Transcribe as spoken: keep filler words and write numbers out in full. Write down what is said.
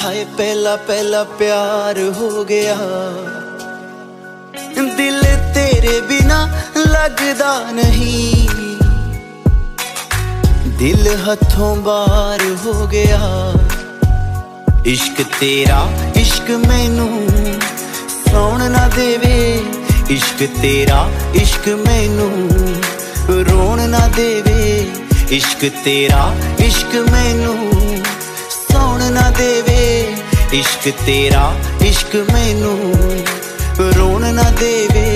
हाय पहला पहला प्यार हो गया, दिल तेरे बिना लगदा नहीं, दिल हथों बाहर हो गया। इश्क तेरा इश्क मैनू सौण ना देवे, इश्क तेरा इश्क मैनू रोण ना देवे, इश्क तेरा इश्क मैनू सौण ना देवे, इश्क तेरा इश्क मैनू रोण ना देवे।